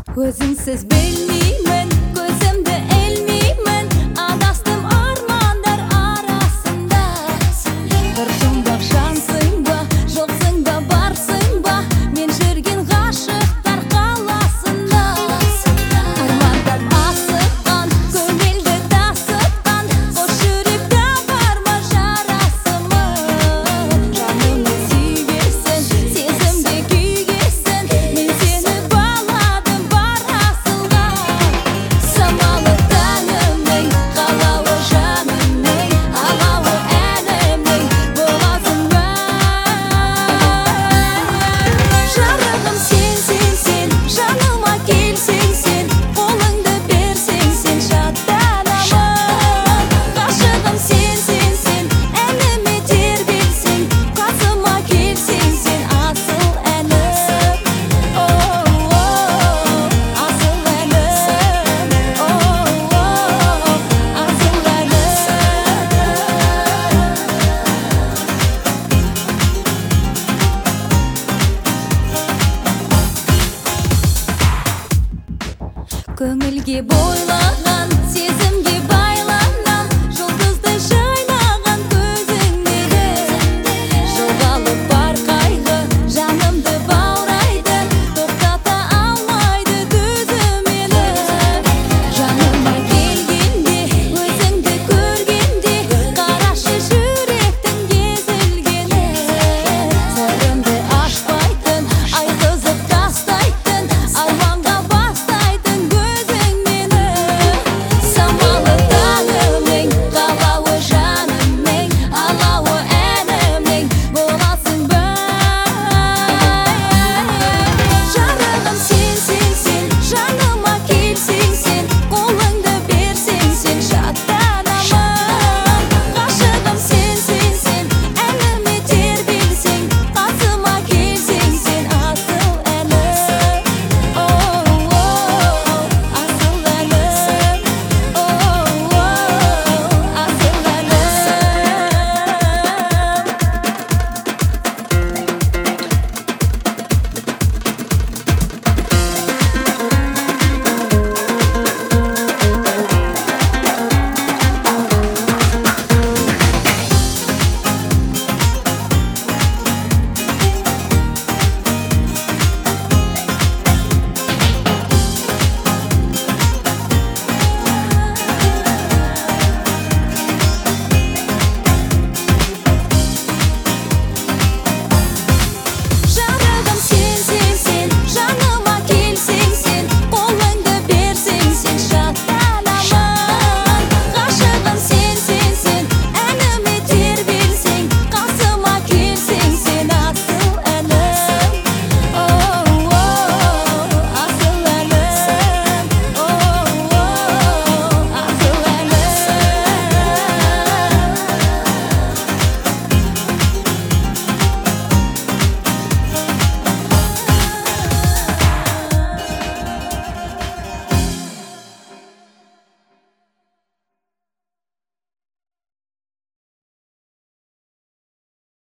Өзіңсіз білмеймін, көзімді ілмеймін, адастым армандар арасында. Бір жұмбақ жансың ба, жоқсың ба, барсың ба, мен жүрген ғашықтар қаласында. Армандап асыққан, көңілді тасытқан, қос жүректе бар ма жарасымы? Жанымды сүйгесін, сезімде күйгесін, мен сені баладым бар асылға. Самалы тәнімнің, қалауы жанымның, ағауы әнімнің боласың ба? Жарығым сен, жаныма келсең сен, қолыңды берсең сен шаттанамын. Ғашығым сен, әніме тербелсең, қасыма келсең сен асыл әнім. Асыл әнім, асыл әнім. Көңілге бойлаған